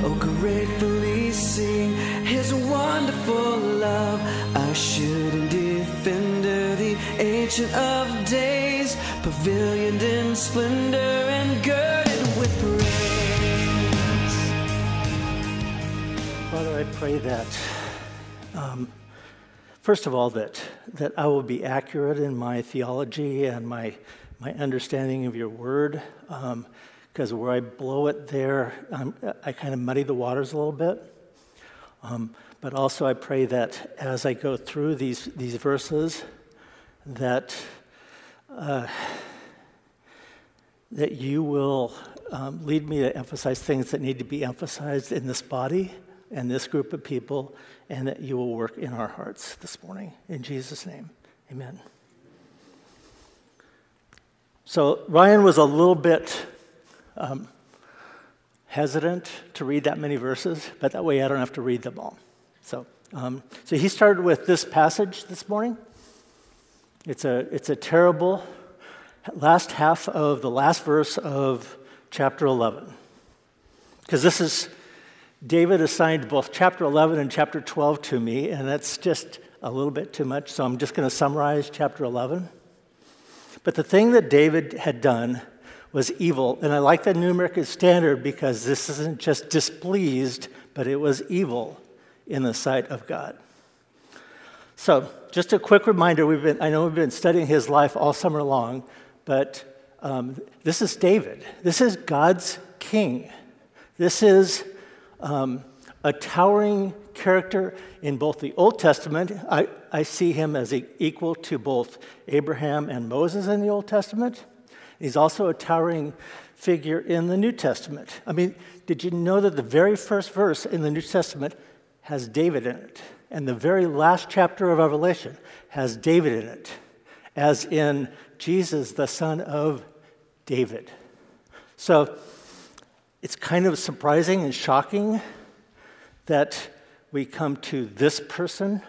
oh gratefully sing his wonderful love. Assured defender, the ancient of days, pavilioned in splendor and girded with praise. Father, I pray that, first of all, that I will be accurate in my theology and my understanding of your word, because where I blow it there, I kind of muddy the waters a little bit. But also I pray that as I go through these verses, that you will lead me to emphasize things that need to be emphasized in this body and this group of people, and that you will work in our hearts this morning. In Jesus' name, amen. So Ryan was a little bit hesitant to read that many verses, but that way I don't have to read them all. So he started with this passage this morning. It's a terrible last half of the last verse of chapter 11, because this is David assigned both chapter 11 and chapter 12 to me, and that's just a little bit too much, so I'm just going to summarize chapter 11. But the thing that David had done was evil, and I like the New American Standard because this isn't just displeased, but it was evil in the sight of God. So, just a quick reminder, I know we've been studying his life all summer long, but this is David. This is God's king. This is a towering character in both the Old Testament. I see him as equal to both Abraham and Moses in the Old Testament. He's also a towering figure in the New Testament. I mean, did you know that the very first verse in the New Testament has David in it? And the very last chapter of Revelation has David in it, as in Jesus, the son of David. So it's kind of surprising and shocking that we come to this person,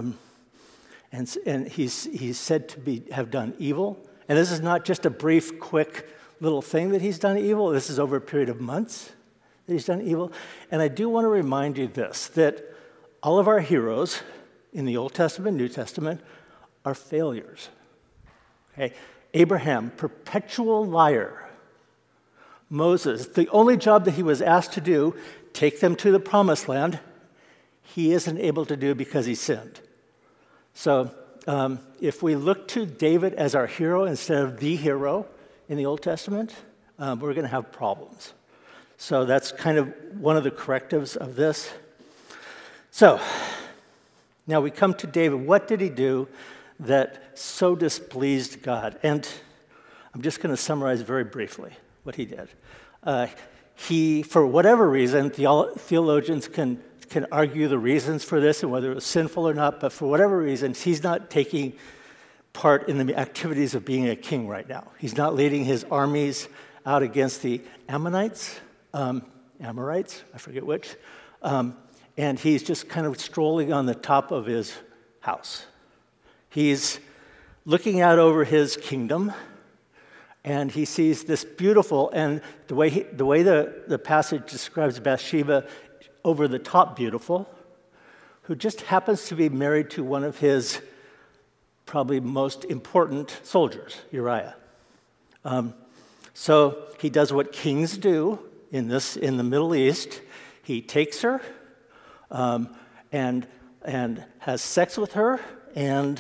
and he's said to have done evil. And this is not just a brief, quick little thing that he's done evil. This is over a period of months that he's done evil. And I do want to remind you this, that all of our heroes in the Old Testament, New Testament, are failures. Okay? Abraham, perpetual liar. Moses, the only job that he was asked to do, take them to the promised land, he isn't able to do because he sinned. So if we look to David as our hero instead of the hero in the Old Testament, we're going to have problems. So that's kind of one of the correctives of this. So now we come to David. What did he do that so displeased God? And I'm just going to summarize very briefly what he did. He, for whatever reason, theologians can argue the reasons for this and whether it was sinful or not, but for whatever reasons, he's not taking part in the activities of being a king right now. He's not leading his armies out against the Amorites, I forget which, and he's just kind of strolling on the top of his house. He's looking out over his kingdom, and he sees this beautiful, and the way the passage describes Bathsheba, over the top beautiful, who just happens to be married to one of his probably most important soldiers, Uriah. So he does what kings do in the Middle East. He takes her and has sex with her, and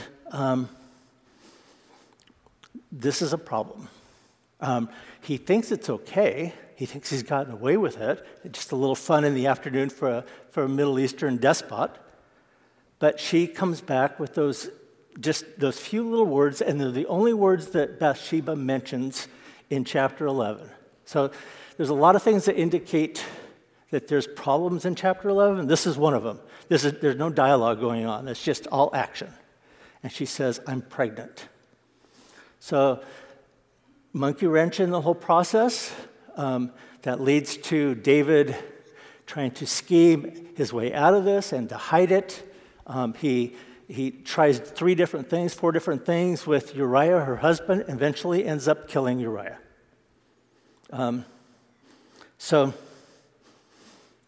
this is a problem. He thinks it's okay. He thinks he's gotten away with it. It's just a little fun in the afternoon for a Middle Eastern despot. But she comes back with those few little words, and they're the only words that Bathsheba mentions in chapter 11. So there's a lot of things that indicate that there's problems in chapter 11. This is one of them. There's no dialogue going on. It's just all action. And she says, "I'm pregnant." So monkey wrench in the whole process. That leads to David trying to scheme his way out of this and to hide it. He tries 4 different things with Uriah, her husband, and eventually ends up killing Uriah. So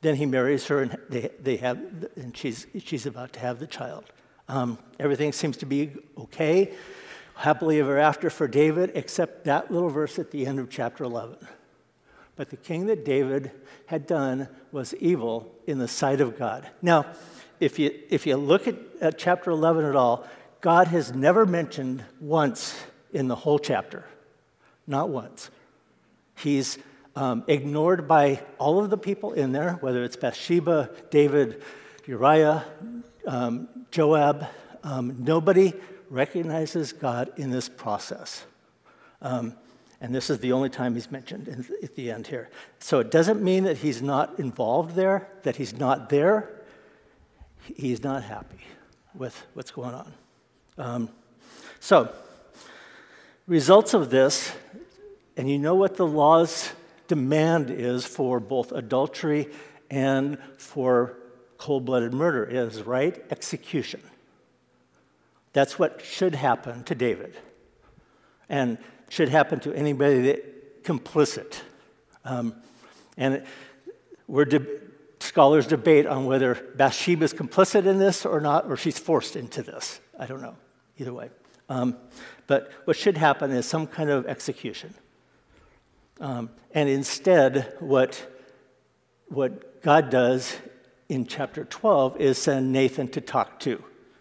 then he marries her, and she's about to have the child. Everything seems to be okay, happily ever after for David, except that little verse at the end of chapter 11. But the king that David had done was evil in the sight of God. Now, if you look at chapter 11 at all, God has never mentioned once in the whole chapter, not once. He's ignored by all of the people in there, whether it's Bathsheba, David, Uriah, Joab. Nobody recognizes God in this process. And this is the only time he's mentioned at the end here. So it doesn't mean that he's not involved there, that he's not there. He's not happy with what's going on. So, results of this, and you know what the law's demand is for both adultery and for cold-blooded murder is, right? Execution. That's what should happen to David. And should happen to anybody that complicit. Scholars debate on whether Bathsheba is complicit in this or not, or she's forced into this. I don't know, either way. But what should happen is some kind of execution. And instead, what God does in chapter 12 is send Nathan to talk to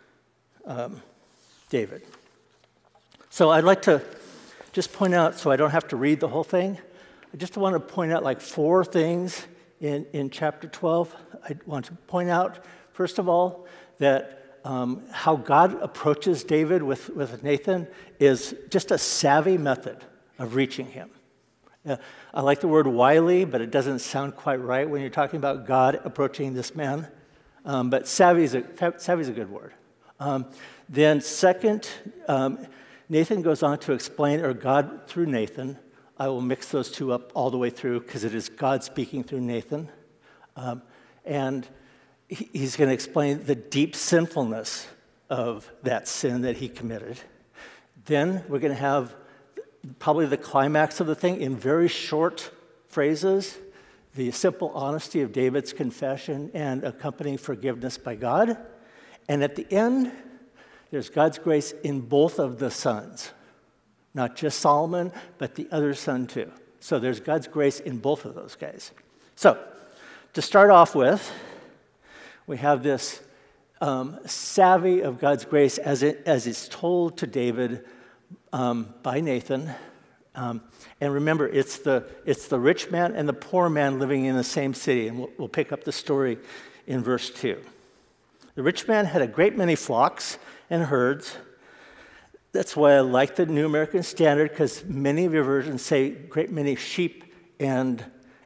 David. So I'd like to just point out, so I don't have to read the whole thing, I just want to point out like 4 things in chapter 12. I want to point out, first of all, that how God approaches David with Nathan is just a savvy method of reaching him. I like the word wily, but it doesn't sound quite right when you're talking about God approaching this man. But savvy is a good word. Then second, Nathan goes on to explain, or God through Nathan. I will mix those two up all the way through because it is God speaking through Nathan. And he's going to explain the deep sinfulness of that sin that he committed. Then we're going to have probably the climax of the thing in very short phrases, the simple honesty of David's confession and accompanying forgiveness by God. And at the end, there's God's grace in both of the sons. Not just Solomon, but the other son too. So there's God's grace in both of those guys. So, to start off with, we have this savvy of God's grace as it's told to David by Nathan. And remember, it's the rich man and the poor man living in the same city. And we'll pick up the story in verse 2. The rich man had a great many flocks and herds. That's why I like the New American Standard, because many of your versions say great many sheep and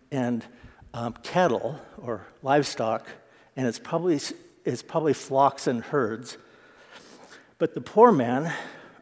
cattle or livestock, and it's probably flocks and herds. But the poor man,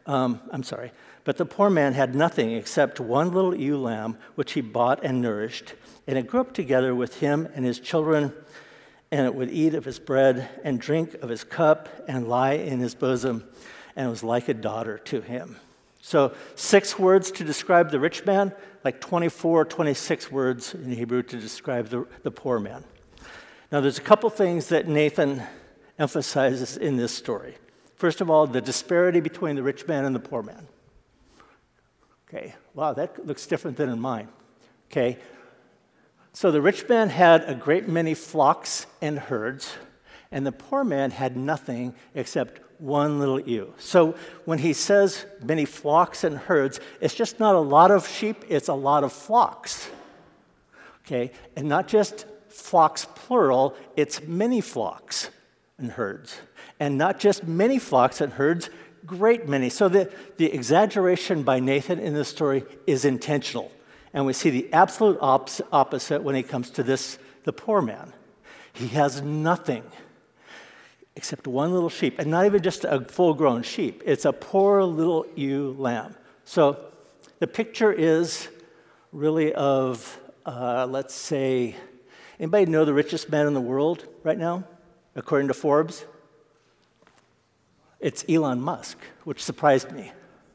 had nothing except one little ewe lamb, which he bought and nourished, and it grew up together with him and his children, and it would eat of his bread and drink of his cup and lie in his bosom, and it was like a daughter to him. So 6 words to describe the rich man, like 24, 26 words in Hebrew to describe the poor man. Now there's a couple things that Nathan emphasizes in this story. First of all, the disparity between the rich man and the poor man. Okay, wow, that looks different than in mine. Okay, so the rich man had a great many flocks and herds, and the poor man had nothing except one little ewe. So when he says many flocks and herds, it's just not a lot of sheep, it's a lot of flocks. Okay, and not just flocks plural, it's many flocks and herds. And not just many flocks and herds, great many. So the exaggeration by Nathan in this story is intentional. And we see the absolute opposite when it comes to the poor man. He has nothing except one little sheep, and not even just a full-grown sheep. It's a poor little ewe lamb. So the picture is really of, let's say, anybody know the richest man in the world right now, according to Forbes? It's Elon Musk, which surprised me.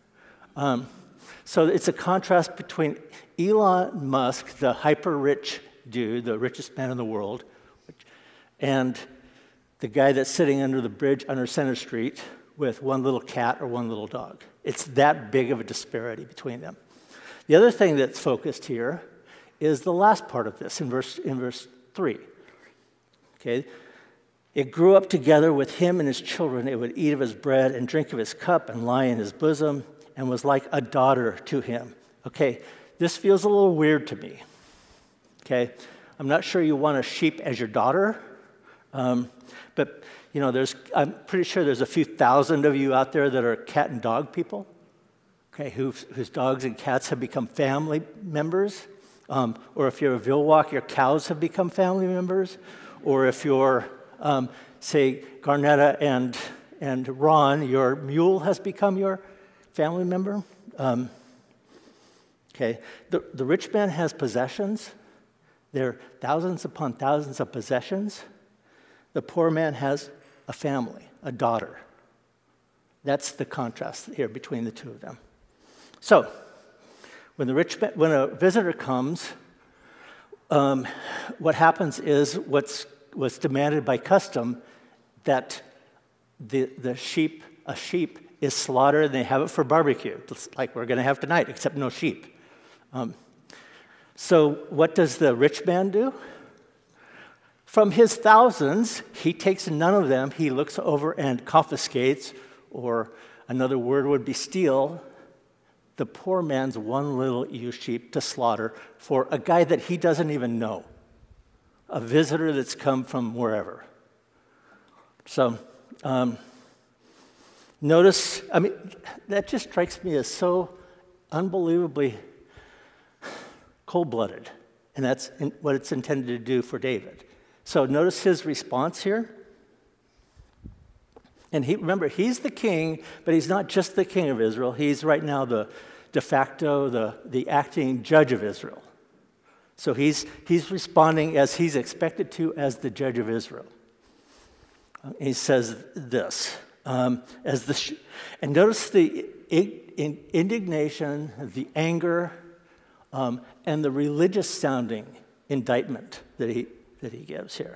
So it's a contrast between Elon Musk, the hyper-rich dude, the richest man in the world, and the guy that's sitting under the bridge under Center Street with one little cat or one little dog. It's that big of a disparity between them. The other thing that's focused here is the last part of this in verse 3. Okay, it grew up together with him and his children. It would eat of his bread and drink of his cup and lie in his bosom and was like a daughter to him. Okay, this feels a little weird to me. Okay, I'm not sure you want a sheep as your daughter, but I'm pretty sure there's a few thousand of you out there that are cat and dog people. Okay, whose dogs and cats have become family members, or if you're a Vilwalk, your cows have become family members, or if you're, say, Garnetta and Ron, your mule has become your family member. Okay, the rich man has possessions. There are thousands upon thousands of possessions. The poor man has a family, a daughter. That's the contrast here between the two of them. So, when a visitor comes, what happens is what's demanded by custom, that a sheep is slaughtered and they have it for barbecue, just like we're going to have tonight, except no sheep. So what does the rich man do? From his thousands, he takes none of them. He looks over and confiscates, or another word would be steal, the poor man's one little ewe sheep to slaughter for a guy that he doesn't even know, a visitor that's come from wherever. So notice, that just strikes me as so unbelievably cold-blooded, and that's what it's intended to do for David. So notice his response here. And remember, he's the king, but he's not just the king of Israel. He's right now the de facto, the acting judge of Israel. So he's responding as he's expected to as the judge of Israel. He says this, and notice the indignation, the anger, and the religious-sounding indictment that he gives here.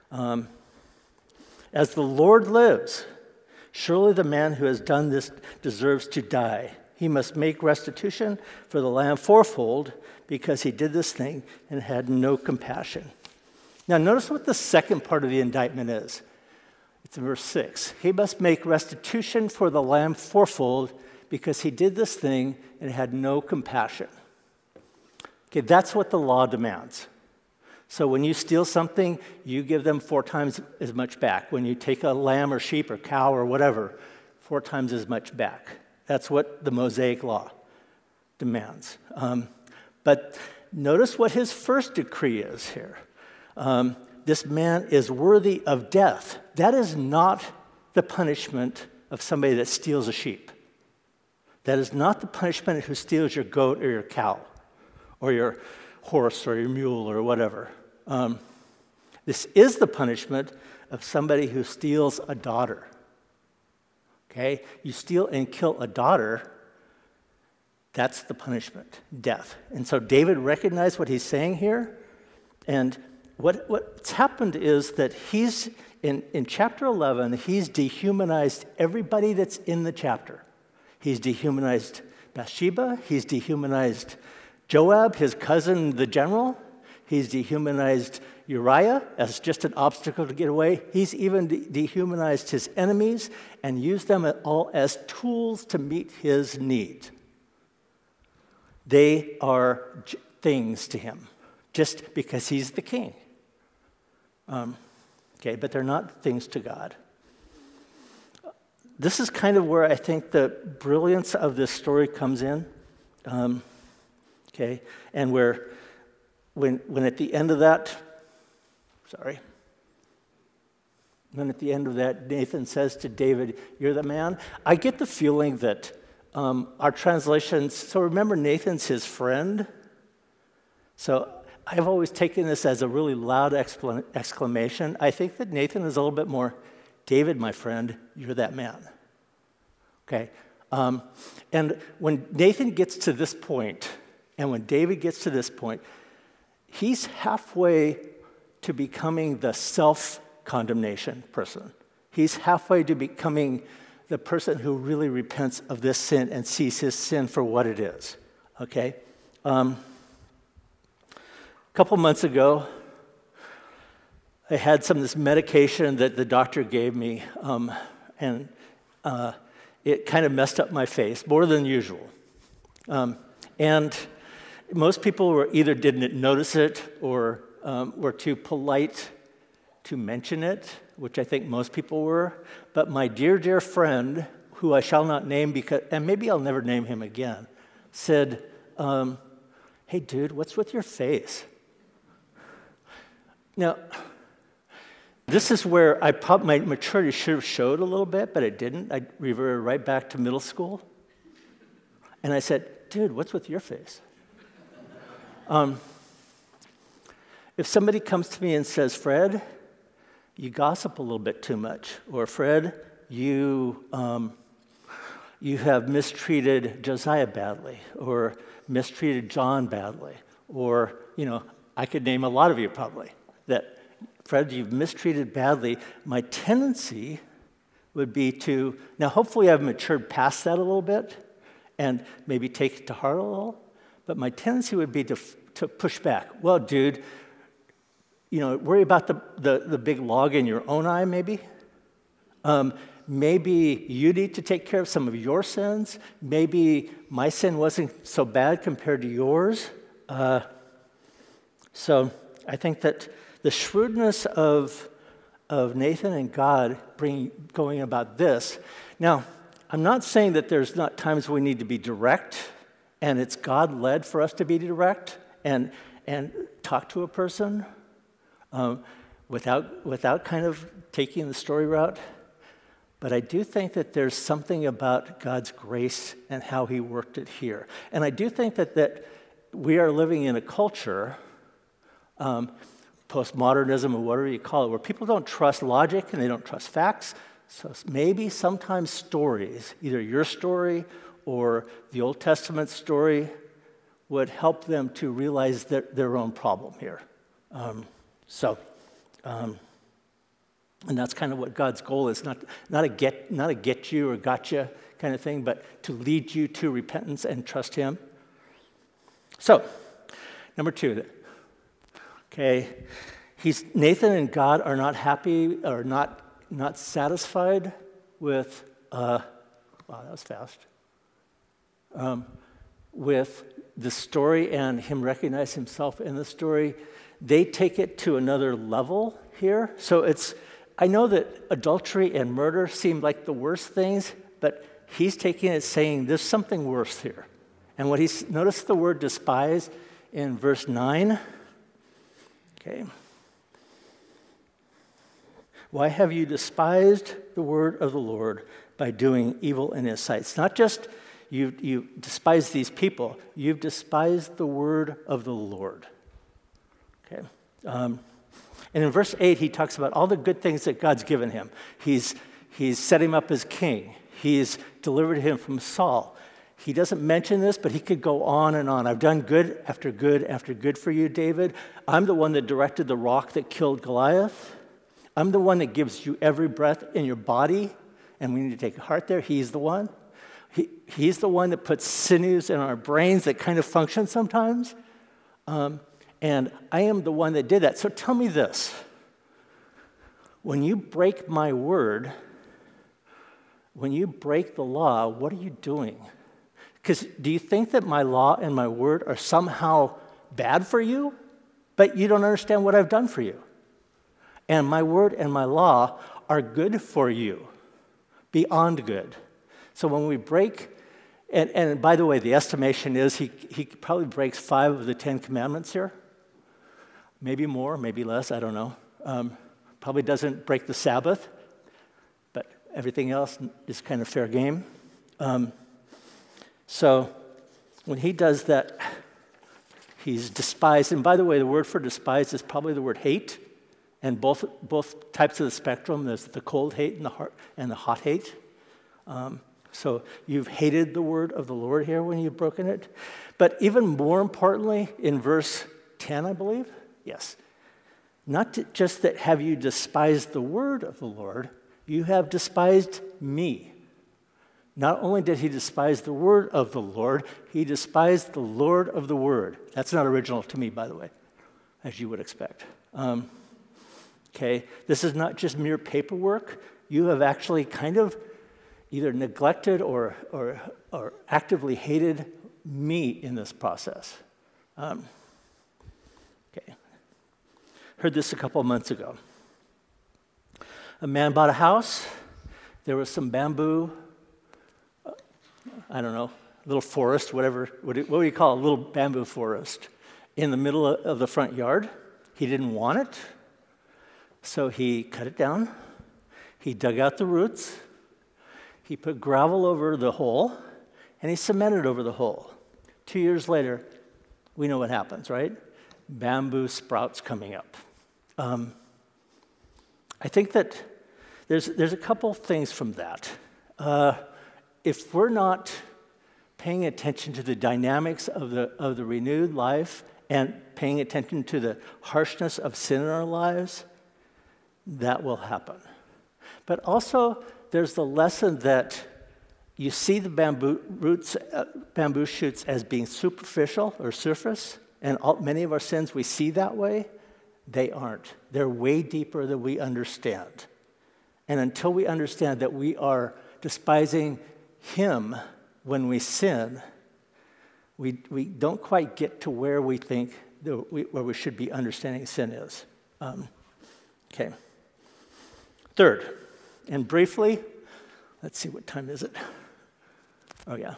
As the Lord lives, surely the man who has done this deserves to die. He must make restitution for the lamb fourfold because he did this thing and had no compassion. Now notice what the second part of the indictment is. It's in verse 6. He must make restitution for the lamb fourfold because he did this thing and had no compassion. Okay, that's what the law demands. So when you steal something, you give them 4 times as much back. When you take a lamb or sheep or cow or whatever, 4 times as much back. That's what the Mosaic law demands. But notice what his first decree is here. This man is worthy of death. That is not the punishment of somebody that steals a sheep. That is not the punishment of who steals your goat or your cow or your horse or your mule or whatever. This is the punishment of somebody who steals a daughter. Okay? You steal and kill a daughter, that's the punishment, death. And so David recognized what he's saying here, and what's happened is that he's, in chapter 11, he's dehumanized everybody that's in the chapter. He's dehumanized Bathsheba, he's dehumanized Joab, his cousin, the general. He's dehumanized Uriah as just an obstacle to get away. He's even dehumanized his enemies and used them all as tools to meet his need. They are things to him, just because he's the king. But they're not things to God. This is kind of where I think the brilliance of this story comes in. And when at the end of that, Nathan says to David, "You're the man," I get the feeling that our translations, so remember Nathan's his friend. So I've always taken this as a really loud exclamation. I think that Nathan is a little bit more, "David, my friend, you're that man." Okay? And when Nathan gets to this point, and when David gets to this point, he's halfway to becoming the self-condemnation person. He's halfway to becoming the person who really repents of this sin and sees his sin for what it is, okay? A couple months ago, I had some of this medication that the doctor gave me, and it kind of messed up my face, more than usual. And most people either didn't notice it or were too polite to mention it, which I think most people were. But my dear, dear friend, who I shall not name and maybe I'll never name him again, said, hey, dude, what's with your face? Now, this is where my maturity should have showed a little bit, but it didn't. I reverted right back to middle school. And I said, dude, what's with your face? If somebody comes to me and says, Fred, you gossip a little bit too much, or Fred, you have mistreated Josiah badly, or mistreated John badly, or, I could name a lot of you probably, that, Fred, you've mistreated badly. My tendency would be to, now hopefully I've matured past that a little bit, and maybe take it to heart a little, but my tendency would be to push back. Well, dude, worry about the big log in your own eye, maybe. Maybe you need to take care of some of your sins. Maybe my sin wasn't so bad compared to yours. So I think that the shrewdness of Nathan and God going about this. Now, I'm not saying that there's not times we need to be direct, and it's God-led for us to be direct and talk to a person. Without kind of taking the story route. But I do think that there's something about God's grace and how he worked it here. And I do think that we are living in a culture, postmodernism or whatever you call it, where people don't trust logic and they don't trust facts. So maybe sometimes stories, either your story or the Old Testament story, would help them to realize their own problem here. And that's kind of what God's goal is, not a get you or gotcha kind of thing, but to lead you to repentance and trust him. So, number 2, okay, Nathan and God are not happy or not satisfied with, wow, that was fast, with the story and him recognize himself in the story. They take it to another level here. So I know that adultery and murder seem like the worst things, but he's taking it saying there's something worse here. And notice the word despise in verse 9. Okay. Why have you despised the word of the Lord by doing evil in his sight? It's not just you despise these people, you've despised the word of the Lord. Okay. And in verse 8, he talks about all the good things that God's given him. He's set him up as king. He's delivered him from Saul. He doesn't mention this, but he could go on and on. I've done good after good after good for you, David. I'm the one that directed the rock that killed Goliath. I'm the one that gives you every breath in your body, and we need to take heart there. He's the one. He's the one that puts sinews in our brains that kind of function sometimes. And I am the one that did that. So tell me this. When you break my word, when you break the law, what are you doing? Because do you think that my law and my word are somehow bad for you? But you don't understand what I've done for you. And my word and my law are good for you, beyond good. So when we break, and by the way, the estimation is he probably breaks 5 of the 10 commandments here. Maybe more, maybe less, I don't know. Probably doesn't break the Sabbath, but everything else is kind of fair game. So when he does that, he's despised. And by the way, the word for despised is probably the word hate. And both types of the spectrum, there's the cold hate and the hot hate. So you've hated the word of the Lord here when you've broken it. But even more importantly, in verse 10, I believe, yes, just that have you despised the word of the Lord, you have despised me. Not only did he despise the word of the Lord, he despised the Lord of the word. That's not original to me, by the way, as you would expect. Okay, this is not just mere paperwork. You have actually kind of either neglected or actively hated me in this process. Okay, heard this a couple of months ago. A man bought a house. There was some bamboo, I don't know, little forest, whatever. What do you call a little bamboo forest in the middle of the front yard? He didn't want it, so he cut it down. He dug out the roots. He put gravel over the hole, and he cemented over the hole. 2 years later, we know what happens, right? Bamboo sprouts coming up. I think that there's a couple things from that. If we're not paying attention to the dynamics of the renewed life and paying attention to the harshness of sin in our lives, that will happen. But also, there's the lesson that you see the bamboo shoots as being superficial or surface, and many of our sins we see that way. They aren't. They're way deeper than we understand. And until we understand that we are despising him when we sin, we don't quite get to where we think where we should be understanding sin is. Okay. Third, and briefly, let's see, what time is it? Oh, yeah.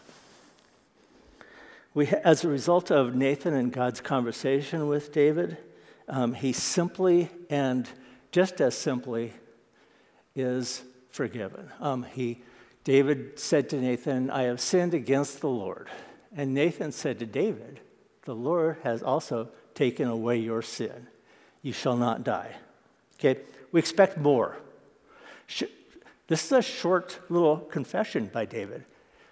As a result of Nathan and God's conversation with David, he simply and just as simply is forgiven. David said to Nathan, I have sinned against the Lord. And Nathan said to David, the Lord has also taken away your sin. You shall not die. Okay, we expect more. This is a short little confession by David.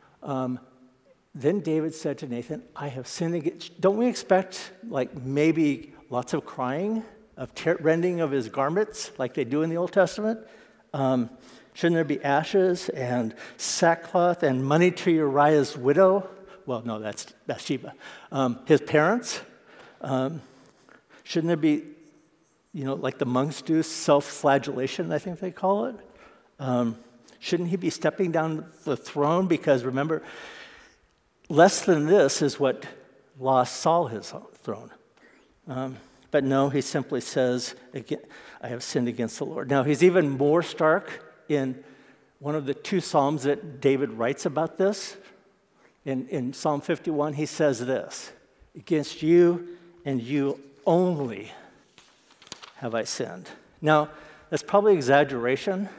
Then David said to Nathan, I have sinned against. Don't we expect maybe lots of crying, of rending of his garments like they do in the Old Testament? Shouldn't there be ashes and sackcloth and money to Uriah's widow? Well, no, that's Bathsheba. His parents? Shouldn't there be, like the monks do, self-flagellation, I think they call it? Shouldn't he be stepping down the throne? Because remember, less than this is what lost Saul his throne. But no, he simply says, I have sinned against the Lord. Now, he's even more stark in one of the two Psalms that David writes about this. In Psalm 51, he says this, against you and you only have I sinned. Now, that's probably exaggeration,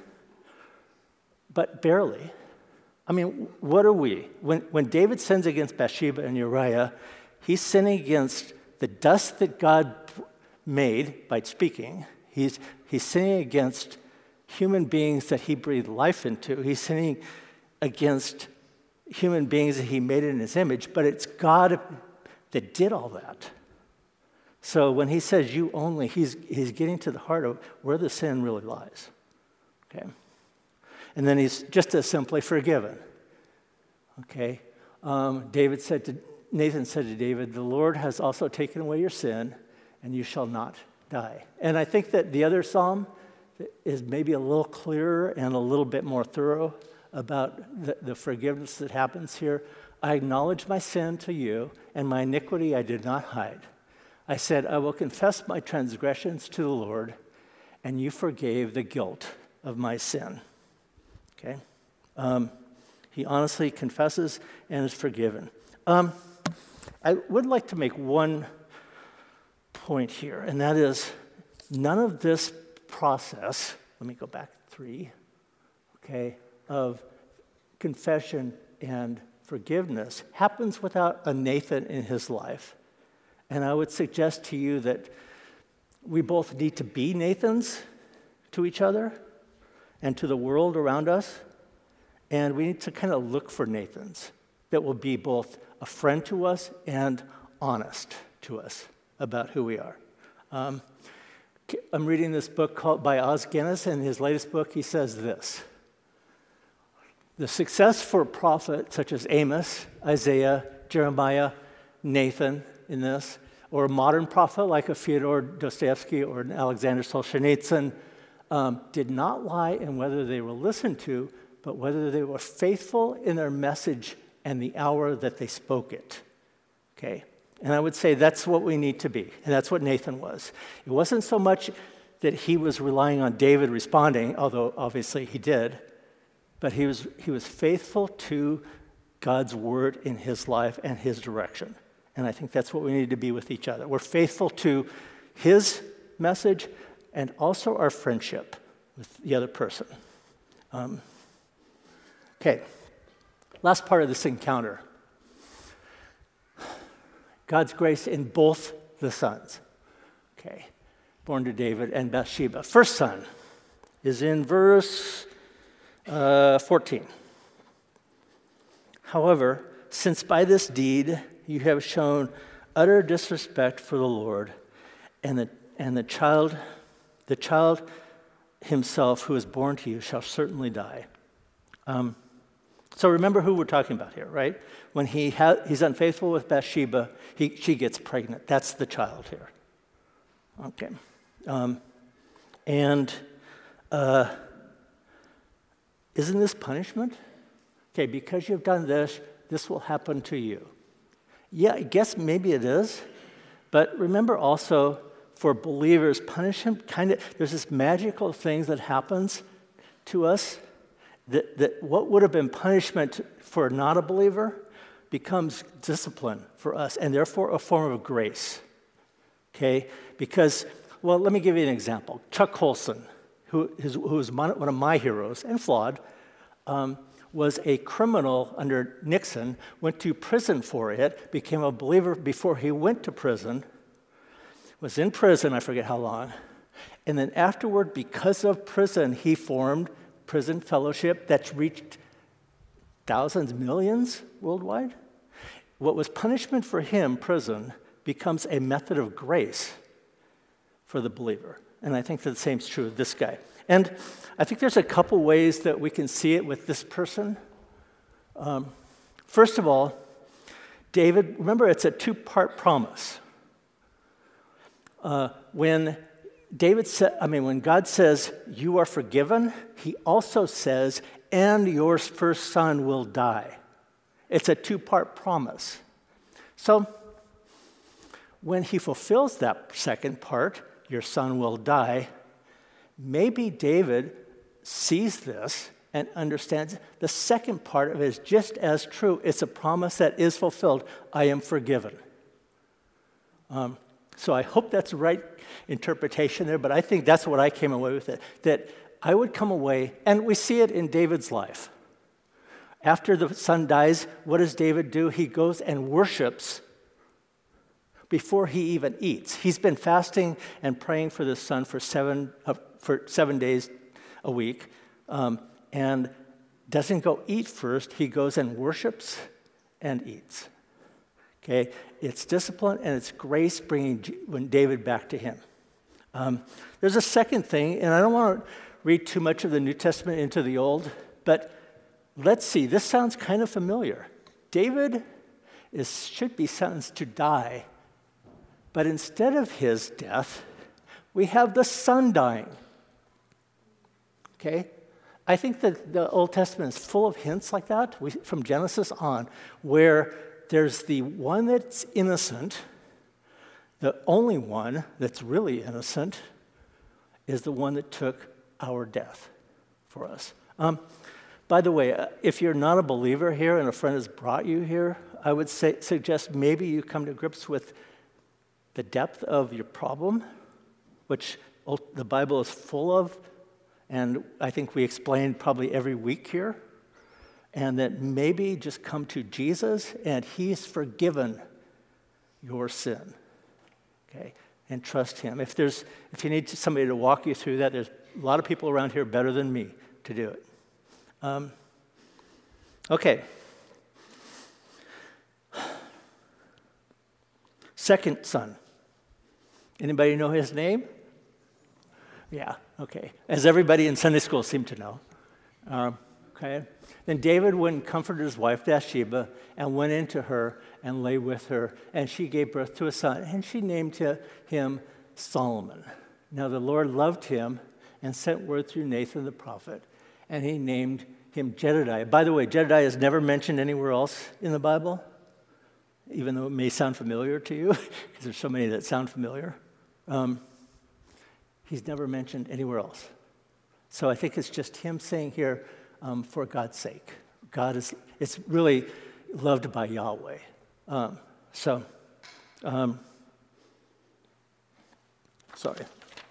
but barely. I mean, what are we? When David sins against Bathsheba and Uriah, he's sinning against the dust that God made by speaking. He's sinning against human beings that he breathed life into. He's sinning against human beings that he made in his image, but it's God that did all that. So when he says you only, he's getting to the heart of where the sin really lies. Okay? And then he's just as simply forgiven. Okay? Nathan said to David, the Lord has also taken away your sin, and you shall not die. And I think that the other psalm is maybe a little clearer and a little bit more thorough about the forgiveness that happens here. I acknowledge my sin to you, and my iniquity I did not hide. I said, I will confess my transgressions to the Lord, and you forgave the guilt of my sin. Okay? He honestly confesses and is forgiven. I would like to make one point here, and that is none of this process, let me go back 3, okay, of confession and forgiveness happens without a Nathan in his life. And I would suggest to you that we both need to be Nathans to each other and to the world around us. And we need to kind of look for Nathans that will be both a friend to us and honest to us about who we are. I'm reading this book called by Os Guinness, and in his latest book, he says this: the success for a prophet such as Amos, Isaiah, Jeremiah, Nathan in this, or a modern prophet like a Fyodor Dostoevsky or an Alexander Solzhenitsyn, did not lie in whether they were listened to, but whether they were faithful in their message and the hour that they spoke it. Okay? And I would say that's what we need to be, and that's what Nathan was. It wasn't so much that he was relying on David responding, although obviously he did, but he was faithful to God's word in his life and his direction. And I think that's what we need to be with each other. We're faithful to his message and also our friendship with the other person. Okay, last part of this encounter. God's grace in both the sons, okay, born to David and Bathsheba. First son is in verse 14. However, since by this deed you have shown utter disrespect for the Lord, and the child himself who is born to you shall certainly die. So remember who we're talking about here, right? When he's unfaithful with Bathsheba, she gets pregnant. That's the child here. Okay. Isn't this punishment? Okay, because you've done this, this will happen to you. Yeah, I guess maybe it is. But remember also, for believers, punishment there's this magical thing that happens to us that what would have been punishment for not a believer becomes discipline for us, and therefore a form of grace. Okay? Because, well, let me give you an example. Chuck Colson, who is one of my heroes, and flawed, was a criminal under Nixon, went to prison for it, became a believer before he went to prison, was in prison, I forget how long, and then afterward, because of prison, he formed Prison Fellowship that's reached thousands, millions worldwide. What was punishment for him, prison, becomes a method of grace for the believer. And I think that the same is true of this guy. And I think there's a couple ways that we can see it with this person. First of all, David, remember it's a two-part promise. When God says, you are forgiven, he also says, and your first son will die. It's a two-part promise. So when he fulfills that second part, your son will die, maybe David sees this and understands the second part of it is just as true. It's a promise that is fulfilled. I am forgiven. So I hope that's the right interpretation there, but I think that's what I came away with it, that I would come away, and we see it in David's life. After the son dies, what does David do? He goes and worships before he even eats. He's been fasting and praying for the son for 7 days a week, and doesn't go eat first. He goes and worships and eats. Okay, it's discipline and it's grace bringing David back to him. There's a second thing, and I don't want to read too much of the New Testament into the Old, but let's see. This sounds kind of familiar. David should be sentenced to die, but instead of his death, we have the son dying. Okay? I think that the Old Testament is full of hints like that, from Genesis on, where there's the one that's innocent, the only one that's really innocent is the one that took our death for us. By the way, if you're not a believer here and a friend has brought you here, I would suggest maybe you come to grips with the depth of your problem, which the Bible is full of, and I think we explain probably every week here. And that maybe just come to Jesus and he's forgiven your sin, okay? And trust him. If you need somebody to walk you through that, there's a lot of people around here better than me to do it. Okay. Second son. Anybody know his name? Yeah, okay. As everybody in Sunday school seemed to know. Okay. Then David went and comforted his wife Bathsheba and went into her and lay with her, and she gave birth to a son, and she named him Solomon. Now the Lord loved him and sent word through Nathan the prophet, and he named him Jedediah. By the way, Jedediah is never mentioned anywhere else in the Bible, even though it may sound familiar to you, because there's so many that sound familiar. He's never mentioned anywhere else. So I think it's just him saying here, for God's sake. It's really loved by Yahweh. Sorry.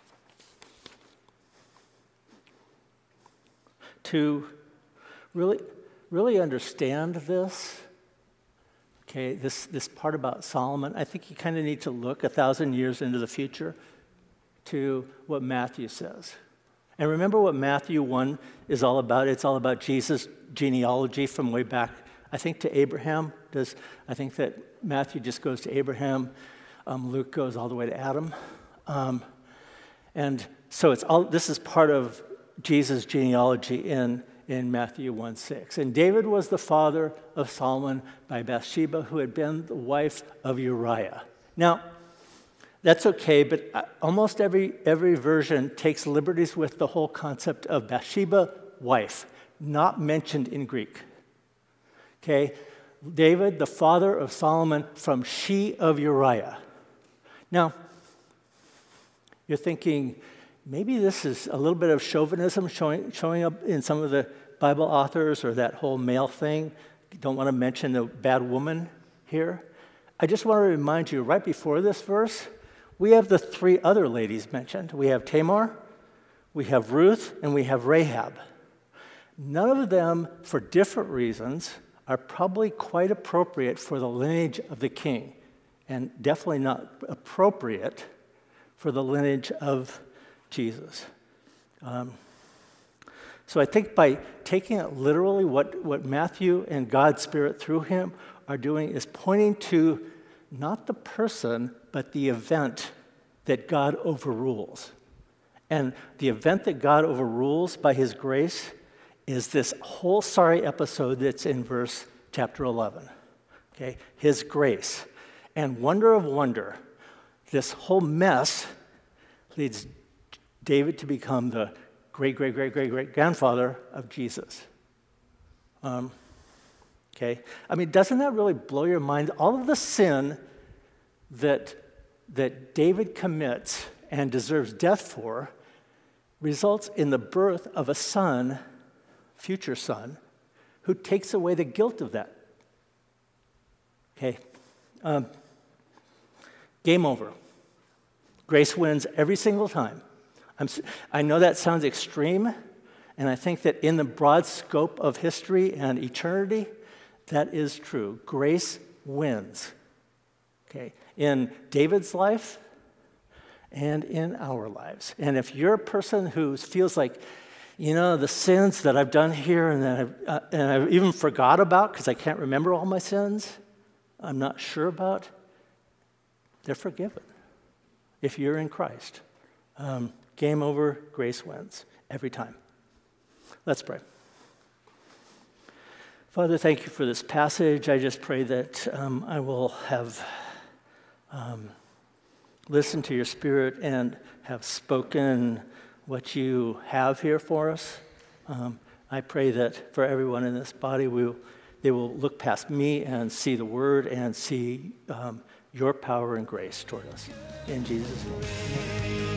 To really understand this, okay, this part about Solomon, I think you kind of need to look 1,000 years into the future to what Matthew says. And remember what Matthew 1 is all about? It's all about Jesus' genealogy from way back, I think, to Abraham. I think that Matthew just goes to Abraham. Luke goes all the way to Adam. And so this is part of Jesus' genealogy in Matthew 1:6. And David was the father of Solomon by Bathsheba, who had been the wife of Uriah. Now, that's okay, but almost every version takes liberties with the whole concept of Bathsheba, wife, not mentioned in Greek. Okay? David, the father of Solomon, from she of Uriah. Now, you're thinking, maybe this is a little bit of chauvinism showing up in some of the Bible authors, or that whole male thing. You don't want to mention the bad woman here. I just want to remind you, right before this verse, we have the 3 other ladies mentioned. We have Tamar, we have Ruth, and we have Rahab. None of them, for different reasons, are probably quite appropriate for the lineage of the king, and definitely not appropriate for the lineage of Jesus. So I think by taking it literally, what Matthew and God's Spirit through him are doing is pointing to not the person, but the event that God overrules. And the event that God overrules by his grace is this whole sorry episode that's in chapter 11. Okay, his grace. And wonder of wonder, this whole mess leads David to become the great-great-great-great-great-grandfather of Jesus. Okay? I mean, doesn't that really blow your mind? All of the sin that David commits and deserves death for results in the birth of a son, future son, who takes away the guilt of that. Okay? Game over. Grace wins every single time. I know that sounds extreme, and I think that in the broad scope of history and eternity, that is true. Grace wins. Okay, in David's life and in our lives. And if you're a person who feels like, the sins that I've done here and that I've even forgot about because I can't remember all my sins, I'm not sure about, they're forgiven if you're in Christ. Game over, grace wins every time. Let's pray. Father, thank you for this passage. I just pray that I will have listened to your Spirit and have spoken what you have here for us. I pray that for everyone in this body, they will look past me and see the Word and see your power and grace toward us. In Jesus' name.